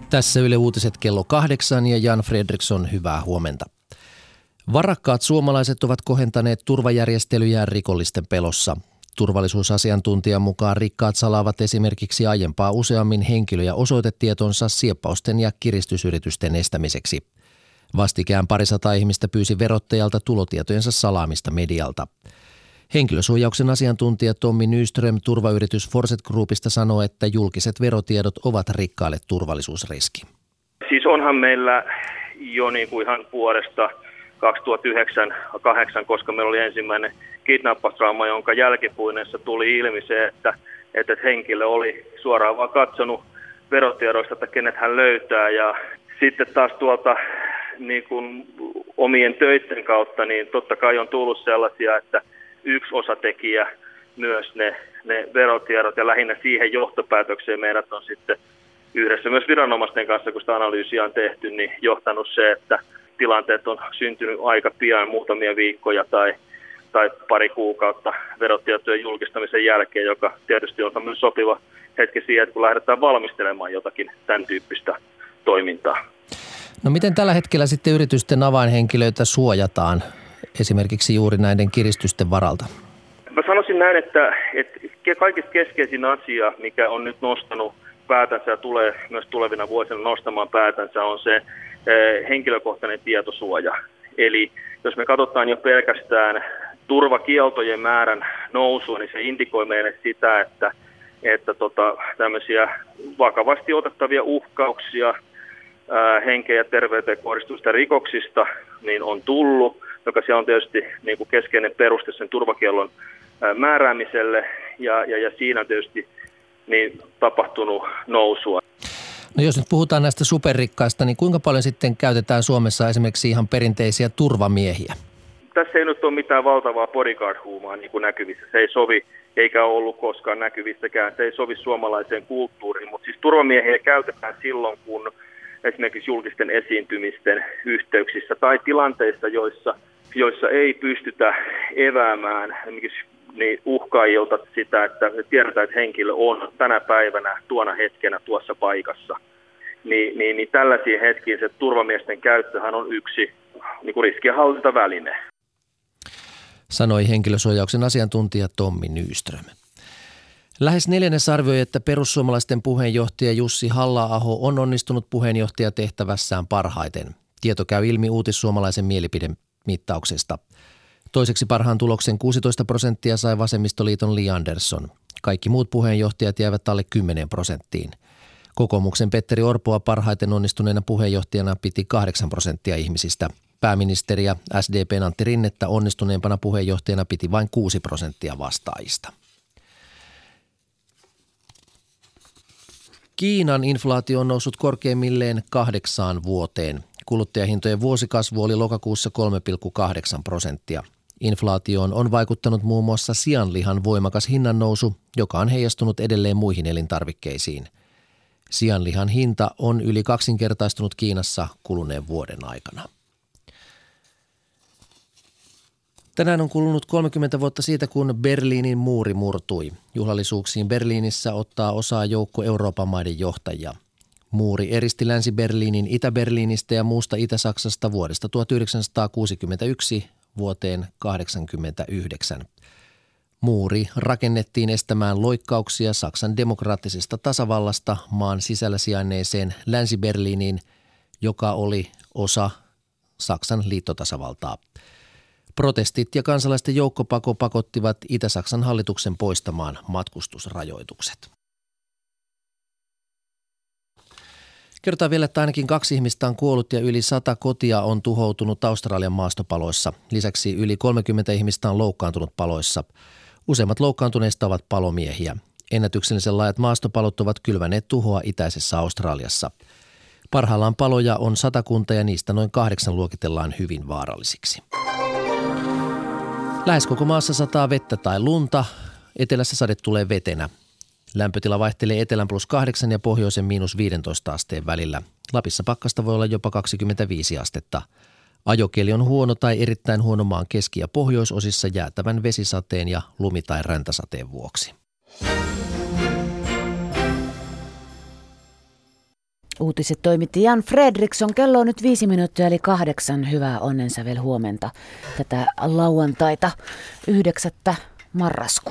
Tässä Yle Uutiset kello 8 ja Jan Fredriksson, hyvää huomenta. Varakkaat suomalaiset ovat kohentaneet turvajärjestelyjään rikollisten pelossa. Turvallisuusasiantuntijan mukaan rikkaat salaavat esimerkiksi aiempaa useammin henkilö- ja osoitetietonsa sieppausten ja kiristysyritysten estämiseksi. Vastikään 200 ihmistä pyysi verottajalta tulotietojensa salaamista medialta. Henkilösuojauksen asiantuntija Tommi Nyström turvayritys Forset Groupista sanoo, että julkiset verotiedot ovat rikkaille turvallisuusriski. Siis onhan meillä jo niin kuin ihan vuodesta 2009-2008, koska meillä oli ensimmäinen kidnappausdraama, jonka jälkipuineessa tuli ilmi se, että henkilö oli suoraan vaan katsonut verotiedoista, että kenet hän löytää. Ja sitten taas tuolta niin kuin omien töiden kautta, niin totta kai on tullut sellaisia, että yksi osatekijä myös ne verotiedot ja lähinnä siihen johtopäätökseen meidät on sitten yhdessä myös viranomaisten kanssa, kun sitä analyysiä on tehty, niin johtanut se, että tilanteet on syntynyt aika pian, muutamia viikkoja tai pari kuukautta verotietojen julkistamisen jälkeen, joka tietysti on myös sopiva hetki siihen, että kun lähdetään valmistelemaan jotakin tämän tyyppistä toimintaa. No miten tällä hetkellä sitten yritysten avainhenkilöitä suojataan esimerkiksi juuri näiden kiristysten varalta? Mä sanoisin näin, että kaikista keskeisin asia, mikä on nyt nostanut päätänsä ja tulee myös tulevina vuosina nostamaan päätänsä, on se henkilökohtainen tietosuoja. Eli jos me katsotaan jo pelkästään turvakieltojen määrän nousua, niin se indikoi meille sitä, että tämmöisiä vakavasti otettavia uhkauksia henkeen ja terveyteen kohdistuvista rikoksista niin on tullut, joka se on tietysti niin kuin keskeinen peruste sen turvakiellon määräämiselle ja siinä on tietysti niin tapahtunut nousua. No jos nyt puhutaan näistä superrikkaista, niin kuinka paljon sitten käytetään Suomessa esimerkiksi ihan perinteisiä turvamiehiä? Tässä ei nyt ole mitään valtavaa bodyguard-huumaa niin kuin näkyvissä. Se ei sovi, eikä ole ollut koskaan näkyvissäkään. Se ei sovi suomalaiseen kulttuuriin, mutta siis turvamiehiä käytetään silloin, kun esimerkiksi julkisten esiintymisten yhteyksissä tai tilanteissa, joissa ei pystytä eväämään niin uhkaajilta sitä, että tiedetään, että henkilö on tänä päivänä, tuona hetkenä tuossa paikassa. Niin tällaisiin hetkiin se turvamiesten käyttöhän on yksi niin kuin riskienhallintaväline. Sanoi henkilösuojauksen asiantuntija Tommi Nyström. Lähes neljännes arvioi, että perussuomalaisten puheenjohtaja Jussi Halla-aho on onnistunut puheenjohtajatehtävässään parhaiten. Tieto käy ilmi Uutissuomalaisen mielipidemittauksesta. Toiseksi parhaan tuloksen 16% sai Vasemmistoliiton Li Andersson. Kaikki muut puheenjohtajat jäivät alle 10%. Kokoomuksen Petteri Orpoa parhaiten onnistuneena puheenjohtajana piti 8% ihmisistä. Pääministeriä SDP:n Antti Rinnettä onnistuneempana puheenjohtajana piti vain 6% vastaajista. Kiinan inflaatio on noussut korkeimmilleen 8 vuoteen. Kuluttajahintojen vuosikasvu oli lokakuussa 3,8%. Inflaatioon on vaikuttanut muun muassa sianlihan voimakas hinnannousu, joka on heijastunut edelleen muihin elintarvikkeisiin. Sianlihan hinta on yli kaksinkertaistunut Kiinassa kuluneen vuoden aikana. Tänään on kulunut 30 vuotta siitä, kun Berliinin muuri murtui. Juhlallisuuksiin Berliinissä ottaa osaa joukko Euroopan maiden johtajia. Muuri eristi Länsi-Berliinin Itä-Berliinistä ja muusta Itä-Saksasta vuodesta 1961 vuoteen 1989. Muuri rakennettiin estämään loikkauksia Saksan demokraattisesta tasavallasta maan sisällä sijainneeseen Länsi-Berliiniin, joka oli osa Saksan liittotasavaltaa. Protestit ja kansalaisten joukkopako pakottivat Itä-Saksan hallituksen poistamaan matkustusrajoitukset. Kerrotaan vielä, että ainakin 2 ihmistä on kuollut ja yli 100 kotia on tuhoutunut Australian maastopaloissa. Lisäksi yli 30 ihmistä on loukkaantunut paloissa. Useimmat loukkaantuneista ovat palomiehiä. Ennätyksellisen laajat maastopalot ovat kylväneet tuhoa itäisessä Australiassa. Parhaillaan paloja on 100 ja niistä noin 8 luokitellaan hyvin vaarallisiksi. Lähes koko maassa sataa vettä tai lunta. Etelässä sade tulee vetenä. Lämpötila vaihtelee etelän +8 ja pohjoisen -15 asteen välillä. Lapissa pakkasta voi olla jopa 25 astetta. Ajokeli on huono tai erittäin huono maan keski- ja pohjoisosissa jäätävän vesisateen ja lumi- tai räntäsateen vuoksi. Uutiset toimitti Jan Fredriksson. Kello on nyt 7:05. Hyvää onnensävel huomenta tätä lauantaita 9. marraskuuta.